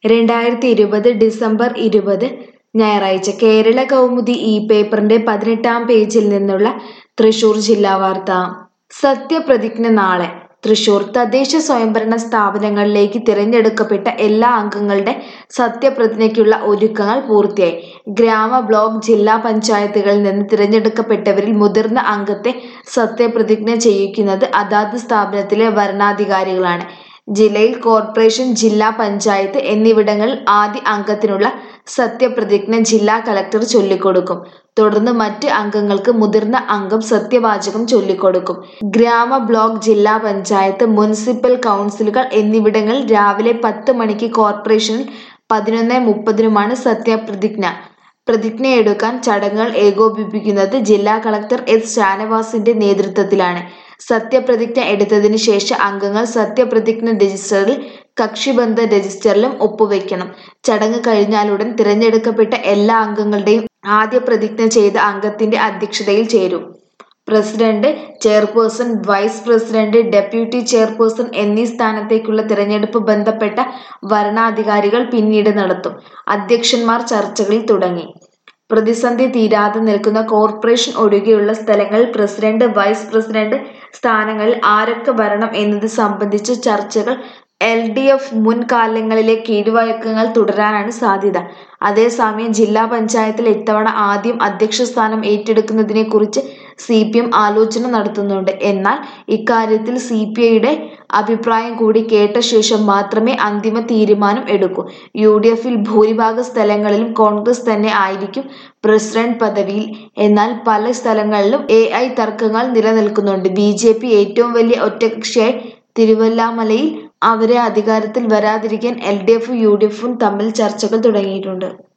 2020 December 20 ഞായറാഴ്ച കേരള കൗമുദി പേപ്പറിന്റെ 18-ാം പേജിൽ നിന്നുള്ള തൃശൂർ ജില്ലാ വാർത്ത. സത്യപ്രതിജ്ഞ നാളെ. തൃശൂർ തദ്ദേശ സ്വയംഭരണ സ്ഥാപനങ്ങളിലേക്ക് തിരഞ്ഞെടുക്കപ്പെട്ട എല്ലാ അംഗങ്ങളുടെ സത്യപ്രതിജ്ഞയ്ക്കുള്ള ഒരുക്കങ്ങൾ പൂർത്തിയായി. ഗ്രാമ, ബ്ലോക്ക്, ജില്ലാ പഞ്ചായത്തുകളിൽ നിന്ന് തിരഞ്ഞെടുക്കപ്പെട്ടവരിൽ മുതിർന്ന അംഗത്തെ സത്യപ്രതിജ്ഞ ചെയ്യിക്കുന്നത് അതാത് സ്ഥാപനത്തിലെ വരണാധികാരികളാണ്. ജില്ലയിൽ കോർപ്പറേഷൻ, ജില്ലാ പഞ്ചായത്ത് എന്നിവിടങ്ങളിൽ ആദ്യ അംഗത്തിനുള്ള സത്യപ്രതിജ്ഞ ജില്ലാ കളക്ടർ ചൊല്ലിക്കൊടുക്കും. തുടർന്ന് മറ്റ് അംഗങ്ങൾക്ക് മുതിർന്ന അംഗം സത്യവാചകം ചൊല്ലിക്കൊടുക്കും. ഗ്രാമ, ബ്ലോക്ക്, ജില്ലാ പഞ്ചായത്ത്, മുനിസിപ്പൽ കൗൺസിലുകൾ എന്നിവിടങ്ങളിൽ രാവിലെ 10 മണിക്ക്, കോർപ്പറേഷനിൽ 11:30-നുമാണ് സത്യപ്രതിജ്ഞ. പ്രതിജ്ഞയെടുക്കാൻ ചടങ്ങുകൾ ഏകോപിപ്പിക്കുന്നത് ജില്ലാ കളക്ടർ എസ്. ഷാനവാസിന്റെ നേതൃത്വത്തിലാണ്. സത്യപ്രതിജ്ഞ എടുത്തതിന് ശേഷം അംഗങ്ങൾ സത്യപ്രതിജ്ഞ രജിസ്റ്ററിൽ, കക്ഷിബന്ധ രജിസ്റ്ററിലും ഒപ്പുവെക്കണം. ചടങ്ങ് കഴിഞ്ഞാലുടൻ തിരഞ്ഞെടുക്കപ്പെട്ട എല്ലാ അംഗങ്ങളുടെയും ആദ്യ പ്രതിജ്ഞ ചെയ്ത അംഗത്തിന്റെ അധ്യക്ഷതയിൽ ചേരും. President, chairperson, vice president, deputy chairperson എന്നീ സ്ഥാനത്തേക്കുള്ള തിരഞ്ഞെടുപ്പ് ബന്ധപ്പെട്ട വരണാധികാരികൾ പിന്നീട് നടത്തും. അധ്യക്ഷന്മാർ ചർച്ചകളിൽ തുടങ്ങി. പ്രതിസന്ധി തീരാതെ നിൽക്കുന്ന കോർപ്പറേഷൻ ഒഴികെയുള്ള സ്ഥലങ്ങളിൽ പ്രസിഡന്റ്, വൈസ് പ്രസിഡന്റ് സ്ഥാനങ്ങളിൽ ആരൊക്കെ വരണം എന്നത് സംബന്ധിച്ച ചർച്ചകൾ LDF മുൻകാലങ്ങളിലെ കീഴ്വഴക്കങ്ങൾ തുടരാനാണ് സാധ്യത. അതേസമയം ജില്ലാ പഞ്ചായത്തിൽ ഇത്തവണ ആദ്യം അധ്യക്ഷ സ്ഥാനം ഏറ്റെടുക്കുന്നതിനെക്കുറിച്ച് CPM ആലോചന നടത്തുന്നുണ്ട്. എന്നാൽ ഇക്കാര്യത്തിൽ CPIയുടെ അഭിപ്രായം കൂടി കേട്ട ശേഷം മാത്രമേ അന്തിമ തീരുമാനം എടുക്കൂ. UDFൽ ഭൂരിഭാഗം സ്ഥലങ്ങളിലും കോൺഗ്രസ് തന്നെ ആയിരിക്കും പ്രസിഡന്റ് പദവിയിൽ. എന്നാൽ പല സ്ഥലങ്ങളിലും AI തർക്കങ്ങൾ നിലനിൽക്കുന്നുണ്ട്. BJP ഏറ്റവും വലിയ ഒറ്റകക്ഷിയായ തിരുവല്ലാമലയിൽ അവരെ അധികാരത്തിൽ വരാതിരിക്കാൻ LDFും UDFും തമ്മിൽ ചർച്ചകൾ തുടങ്ങിയിട്ടുണ്ട്.